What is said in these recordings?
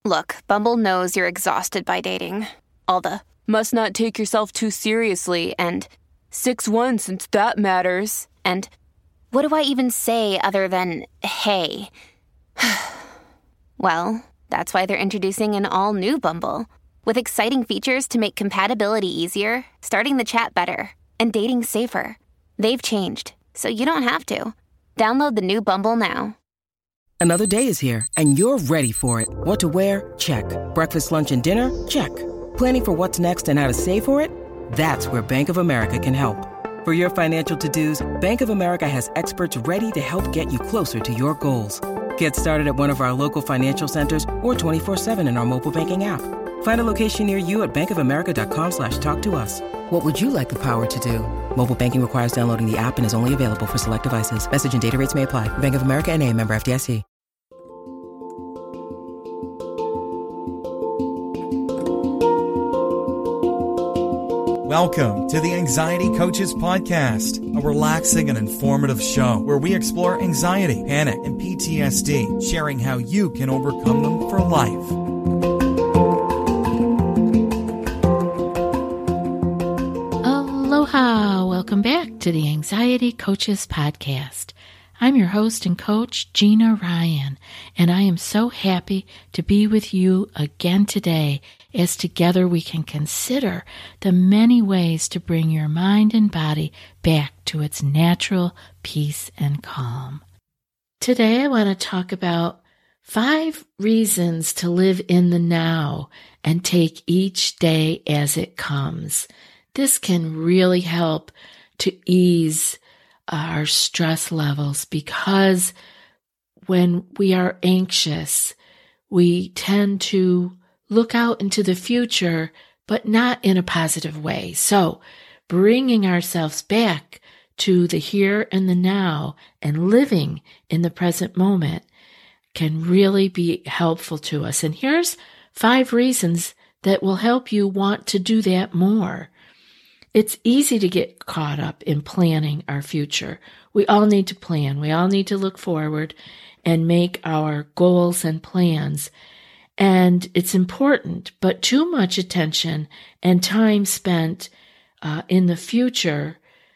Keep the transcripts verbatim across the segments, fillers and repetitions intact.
Look, Bumble knows you're exhausted by dating. All the, must not take yourself too seriously, and six one since that matters, and what do I even say other than, hey? Well, that's why they're introducing an all-new Bumble, with exciting features to make compatibility easier, starting the chat better, and dating safer. They've changed, so you don't have to. Download the new Bumble now. Another day is here, and you're ready for it. What to wear? Check. Breakfast, lunch, and dinner? Check. Planning for what's next and how to save for it? That's where Bank of America can help. For your financial to-dos, Bank of America has experts ready to help get you closer to your goals. Get started at one of our local financial centers or twenty-four seven in our mobile banking app. Find a location near you at bankofamerica.com slash talk to us. What would you like the power to do? Mobile banking requires downloading the app and is only available for select devices. Message and data rates may apply. Bank of America N A, member F D I C. Welcome to the Anxiety Coaches Podcast, a relaxing and informative show where we explore anxiety, panic, and P T S D, sharing how you can overcome them for life. Aloha! Welcome back to the Anxiety Coaches Podcast. I'm your host and coach, Gina Ryan, and I am so happy to be with you again today as together we can consider the many ways to bring your mind and body back to its natural peace and calm. Today I want to talk about five reasons to live in the now and take each day as it comes. This can really help to ease our stress levels, because when we are anxious, we tend to look out into the future, but not in a positive way. So bringing ourselves back to the here and the now and living in the present moment can really be helpful to us. And here's five reasons that will help you want to do that more. It's easy to get caught up in planning our future. We all need to plan. We all need to look forward and make our goals and plans. And it's important, but too much attention and time spent uh, in the future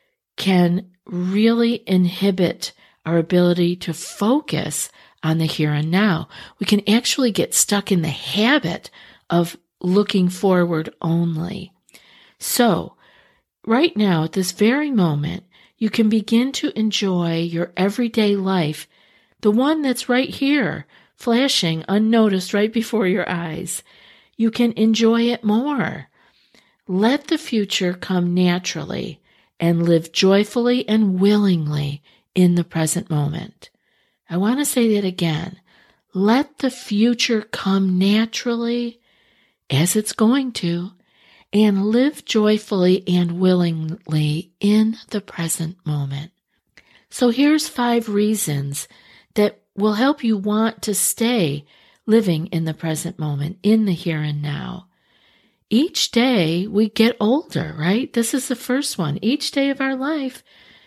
can really inhibit our ability to focus on the here and now. We can actually get stuck in the habit of looking forward only. So, right now, at this very moment, you can begin to enjoy your everyday life, the one that's right here, flashing unnoticed right before your eyes. You can enjoy it more. Let the future come naturally and live joyfully and willingly in the present moment. I want to say that again. Let the future come naturally, as it's going to, and live joyfully and willingly in the present moment. So here's five reasons that will help you want to stay living in the present moment, in the here and now. Each day we get older, right? This is the first one. Each day of our life,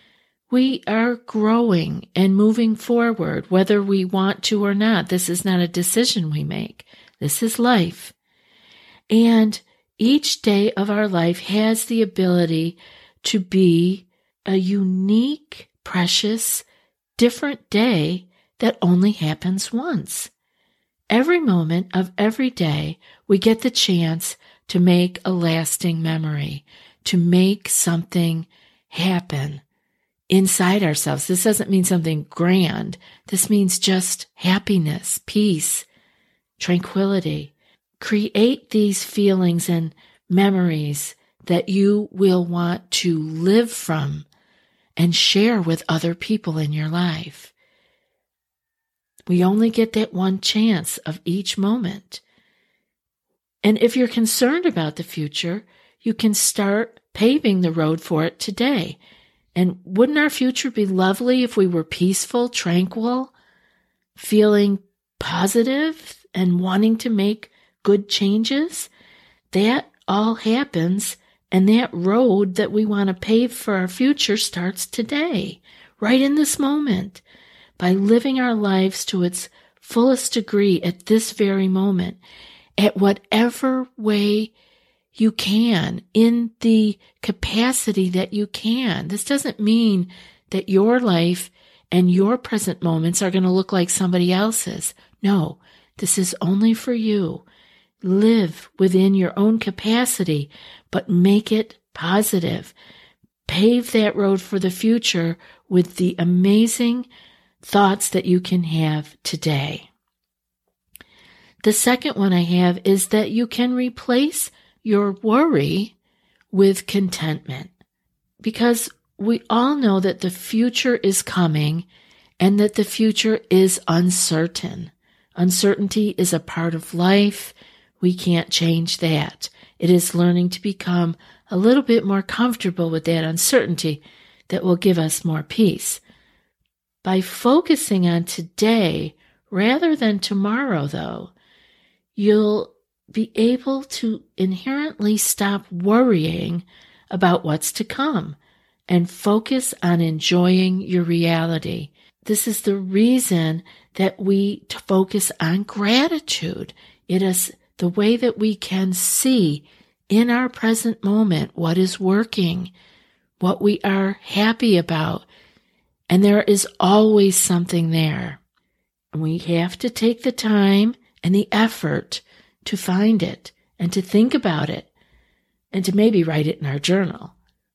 we are growing and moving forward, whether we want to or not. This is not a decision we make. This is life. And each day of our life has the ability to be a unique, precious, different day that only happens once. Every moment of every day, we get the chance to make a lasting memory, to make something happen inside ourselves. This doesn't mean something grand. This means just happiness, peace, tranquility. Create these feelings and memories that you will want to live from and share with other people in your life. We only get that one chance of each moment. And if you're concerned about the future, you can start paving the road for it today. And wouldn't our future be lovely if we were peaceful, tranquil, feeling positive, and wanting to make good changes? That all happens, and that road that we want to pave for our future starts today, right in this moment, by living our lives to its fullest degree at this very moment, at whatever way you can, in the capacity that you can. This doesn't mean that your life and your present moments are going to look like somebody else's. No, this is only for you. Live within your own capacity, but make it positive. Pave that road for the future with the amazing thoughts that you can have today. The second one I have is that you can replace your worry with contentment, because we all know that the future is coming and that the future is uncertain. Uncertainty is a part of life. We can't change that. It is learning to become a little bit more comfortable with that uncertainty that will give us more peace. By focusing on today rather than tomorrow, though, you'll be able to inherently stop worrying about what's to come and focus on enjoying your reality. This is the reason that we focus on gratitude. It is the way that we can see in our present moment what is working, what we are happy about, and there is always something there. We have to take the time and the effort to find it and to think about it and to maybe write it in our journal.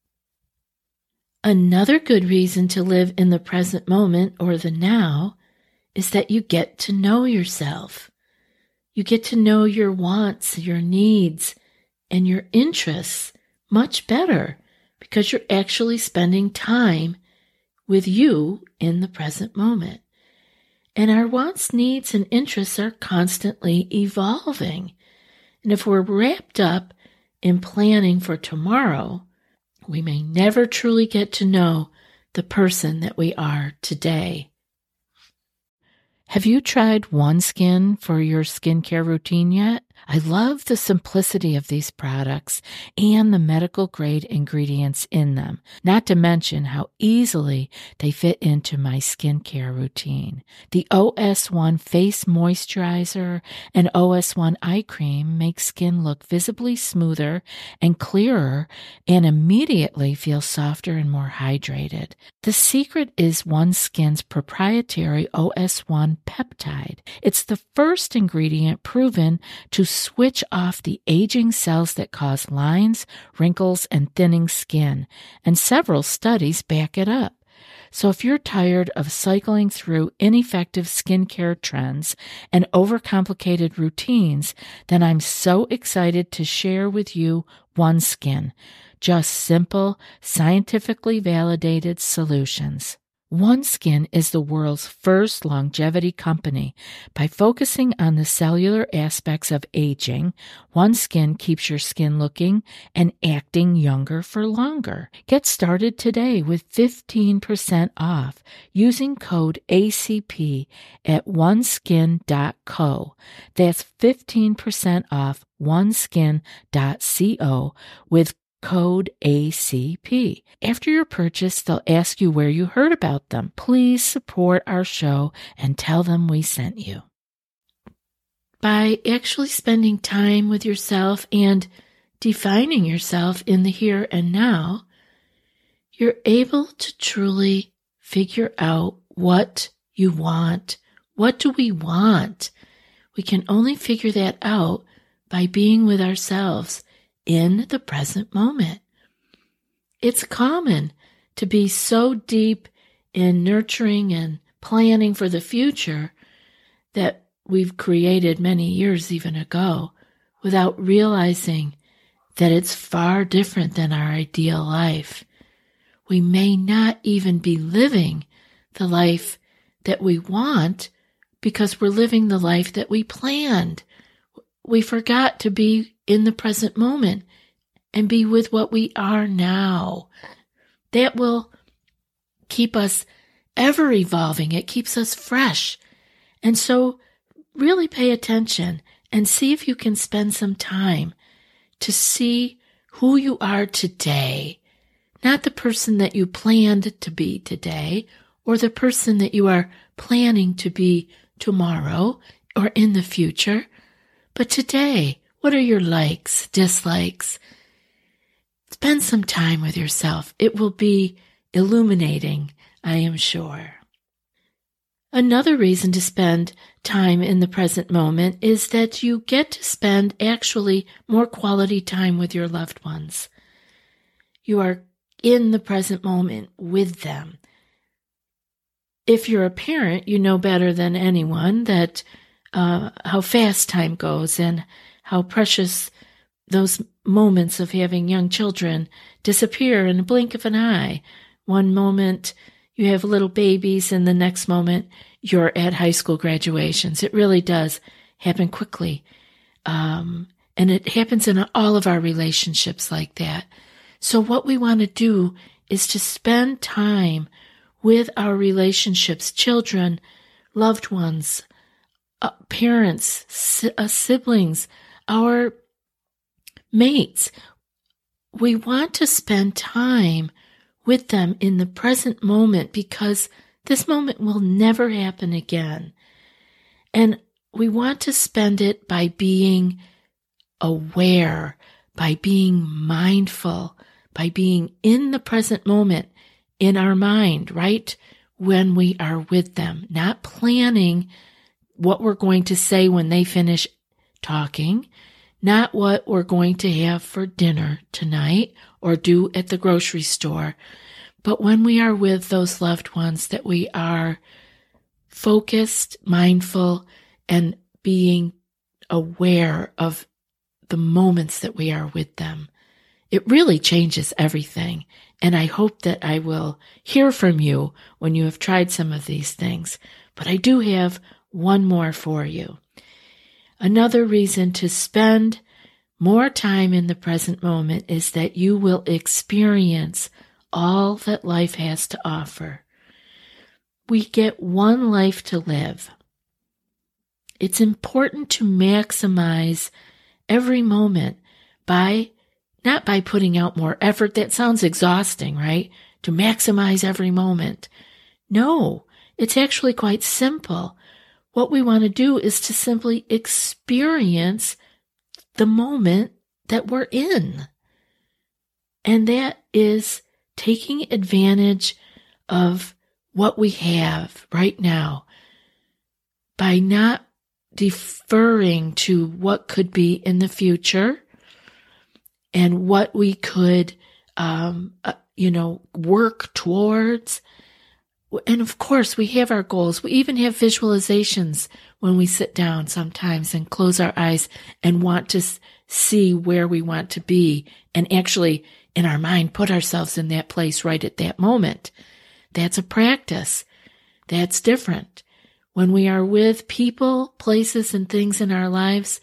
Another good reason to live in the present moment or the now is that you get to know yourself. You get to know your wants, your needs, and your interests much better because you're actually spending time with you in the present moment. And our wants, needs, and interests are constantly evolving. And if we're wrapped up in planning for tomorrow, we may never truly get to know the person that we are today. Have you tried OneSkin for your skincare routine yet? I love the simplicity of these products and the medical grade ingredients in them, not to mention how easily they fit into my skincare routine. The O S one Face Moisturizer and O S one Eye Cream make skin look visibly smoother and clearer and immediately feel softer and more hydrated. The secret is OneSkin's proprietary O S one peptide. It's the first ingredient proven to switch off the aging cells that cause lines, wrinkles, and thinning skin, and several studies back it up. So if you're tired of cycling through ineffective skincare trends and overcomplicated routines, then I'm so excited to share with you OneSkin, just simple, scientifically validated solutions. OneSkin is the world's first longevity company. By focusing on the cellular aspects of aging, OneSkin keeps your skin looking and acting younger for longer. Get started today with fifteen percent off using code A C P at one skin dot co. That's fifteen percent off one skin dot co with code A C P. After your purchase, they'll ask you where you heard about them. Please support our show and tell them we sent you. By actually spending time with yourself and defining yourself in the here and now, you're able to truly figure out what you want. What do we want? We can only figure that out by being with ourselves in the present moment. It's common to be so deep in nurturing and planning for the future that we've created many years even ago without realizing that it's far different than our ideal life. We may not even be living the life that we want because we're living the life that we planned. We forgot to be in the present moment and be with what we are now. That will keep us ever evolving. It keeps us fresh. And so really pay attention and see if you can spend some time to see who you are today, not the person that you planned to be today or the person that you are planning to be tomorrow or in the future, but today. What are your likes, dislikes? Spend some time with yourself. It will be illuminating, I am sure. Another reason to spend time in the present moment is that you get to spend actually more quality time with your loved ones. You are in the present moment with them. If you're a parent, you know better than anyone that uh, how fast time goes and how precious those moments of having young children disappear in a blink of an eye. One moment you have little babies and the next moment you're at high school graduations. It really does happen quickly. Um, and it happens in all of our relationships like that. So what we want to do is to spend time with our relationships, children, loved ones, uh, parents, si- uh, siblings, our mates. We want to spend time with them in the present moment because this moment will never happen again. And we want to spend it by being aware, by being mindful, by being in the present moment in our mind, right? When we are with them, not planning what we're going to say when they finish talking, not what we're going to have for dinner tonight or do at the grocery store, but when we are with those loved ones, that we are focused, mindful, and being aware of the moments that we are with them. It really changes everything, and I hope that I will hear from you when you have tried some of these things, but I do have one more for you. Another reason to spend more time in the present moment is that you will experience all that life has to offer. We get one life to live. It's important to maximize every moment by, not by putting out more effort. That sounds exhausting, right? To maximize every moment. No, it's actually quite simple. What we want to do is to simply experience the moment that we're in. And that is taking advantage of what we have right now by not deferring to what could be in the future and what we could, um, uh, you know, work towards. And of course, we have our goals. We even have visualizations when we sit down sometimes and close our eyes and want to see where we want to be and actually in our mind put ourselves in that place right at that moment. That's a practice. That's different. When we are with people, places, and things in our lives,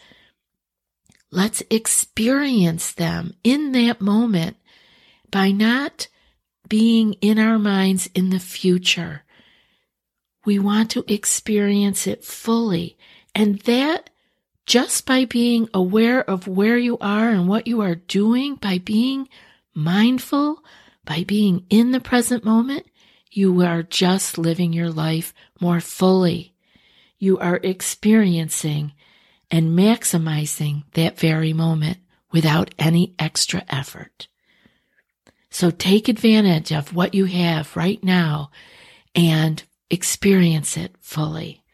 let's experience them in that moment by not being in our minds in the future. We want to experience it fully. And that, just by being aware of where you are and what you are doing, by being mindful, by being in the present moment, you are just living your life more fully. You are experiencing and maximizing that very moment without any extra effort. So take advantage of what you have right now and experience it fully.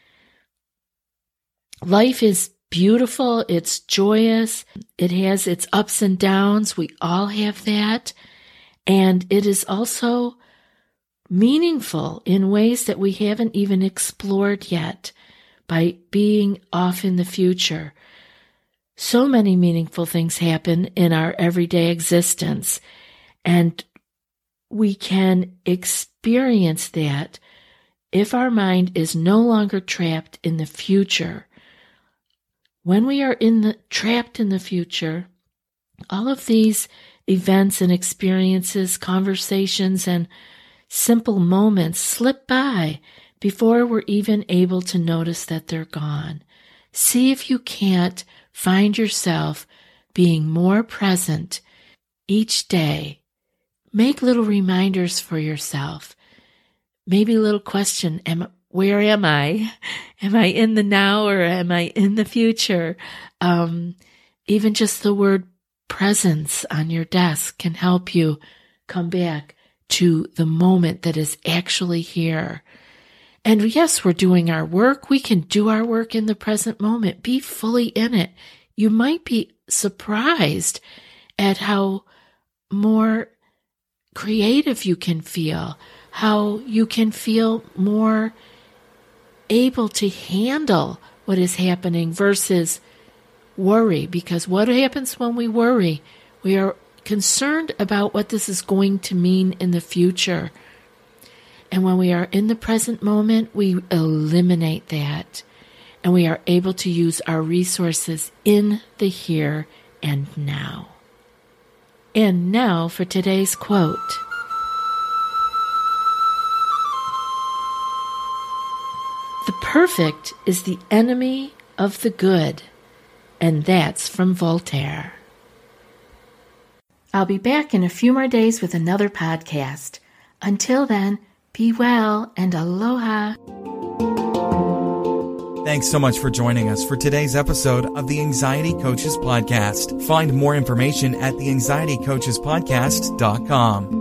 Life is beautiful. It's joyous. It has its ups and downs. We all have that. And it is also meaningful in ways that we haven't even explored yet by being off in the future. So many meaningful things happen in our everyday existence, and we can experience that if our mind is no longer trapped in the future. When we are in the trapped in the future, all of these events and experiences, conversations, and simple moments slip by before we're even able to notice that they're gone. See if you can't find yourself being more present each day. Make little reminders for yourself. Maybe a little question, am, where am I? Am I in the now or am I in the future? Um, even just the word presence on your desk can help you come back to the moment that is actually here. And yes, we're doing our work. We can do our work in the present moment. Be fully in it. You might be surprised at how more creative you can feel, how you can feel more able to handle what is happening versus worry. Because what happens when we worry? We are concerned about what this is going to mean in the future. And when we are in the present moment, we eliminate that. And we are able to use our resources in the here and now. And now for today's quote. The perfect is the enemy of the good. And that's from Voltaire. I'll be back in a few more days with another podcast. Until then, be well and aloha. Thanks so much for joining us for today's episode of the Anxiety Coaches Podcast. Find more information at the anxiety coaches podcast dot com.